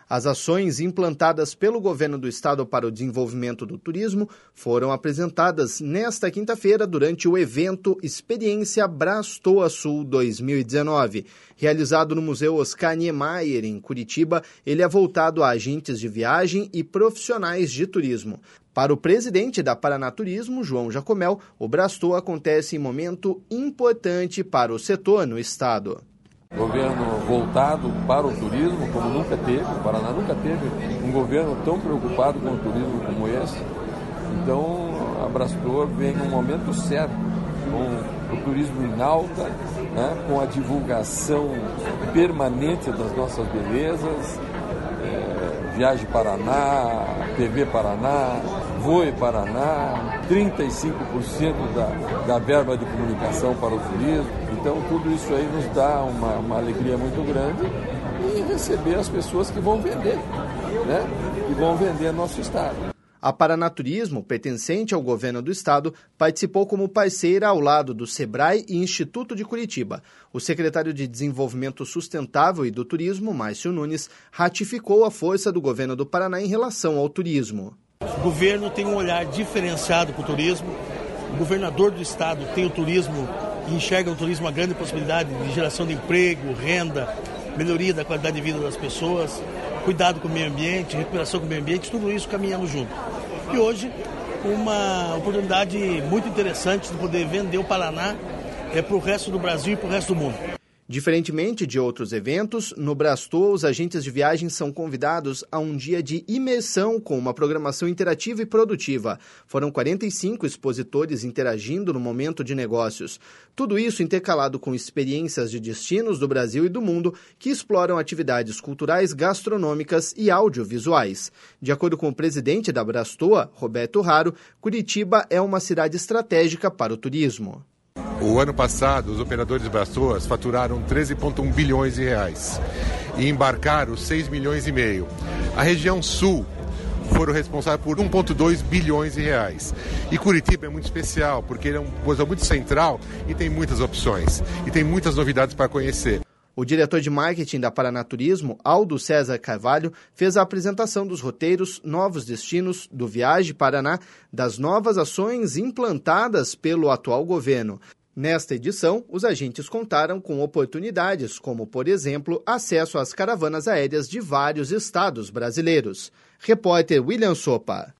As ações implantadas pelo governo do estado para o desenvolvimento do turismo foram apresentadas nesta quinta-feira durante o evento Experiência Brastoa Sul 2019. Realizado no Museu Oscar Niemeyer, em Curitiba, ele é voltado a agentes de viagem e profissionais de turismo. Para o presidente da Paraná Turismo, João Jacomel, o Brastoa acontece em momento importante para o setor no estado. Governo voltado para o turismo, como nunca teve. O Paraná nunca teve um governo tão preocupado com o turismo como esse. Então, a Brastoa vem num momento certo, com o turismo em alta, né, com a divulgação permanente das nossas belezas, Viagem Paraná, TV Paraná, Voe Paraná, 35% da verba de comunicação para o turismo. Então, tudo isso aí nos dá uma alegria muito grande e receber as pessoas que vão vender, né? Que vão vender nosso estado. A Paraná Turismo, pertencente ao governo do estado, participou como parceira ao lado do Sebrae e Instituto de Curitiba. O secretário de Desenvolvimento Sustentável e do Turismo, Márcio Nunes, ratificou a força do governo do Paraná em relação ao turismo. O governo tem um olhar diferenciado para o turismo. O governador do estado tem o turismo e enxerga o turismo uma grande possibilidade de geração de emprego, renda, melhoria da qualidade de vida das pessoas, cuidado com o meio ambiente, recuperação com o meio ambiente, tudo isso caminhando junto. E hoje, uma oportunidade muito interessante de poder vender o Paraná para o resto do Brasil e para o resto do mundo. Diferentemente de outros eventos, no Brastoa, os agentes de viagem são convidados a um dia de imersão com uma programação interativa e produtiva. Foram 45 expositores interagindo no momento de negócios. Tudo isso intercalado com experiências de destinos do Brasil e do mundo que exploram atividades culturais, gastronômicas e audiovisuais. De acordo com o presidente da Brastoa, Roberto Raro, Curitiba é uma cidade estratégica para o turismo. O ano passado, os operadores Brastoas faturaram 13,1 bilhões de reais e embarcaram 6 milhões e meio. A região sul foram responsáveis por 1,2 bilhões de reais. E Curitiba é muito especial, porque ele é uma coisa muito central e tem muitas opções. E tem muitas novidades para conhecer. O diretor de marketing da Paraná Turismo, Aldo César Carvalho, fez a apresentação dos roteiros, novos destinos do Viagem Paraná, das novas ações implantadas pelo atual governo. Nesta edição, os agentes contaram com oportunidades, como, por exemplo, acesso às caravanas aéreas de vários estados brasileiros. Repórter William Sopa.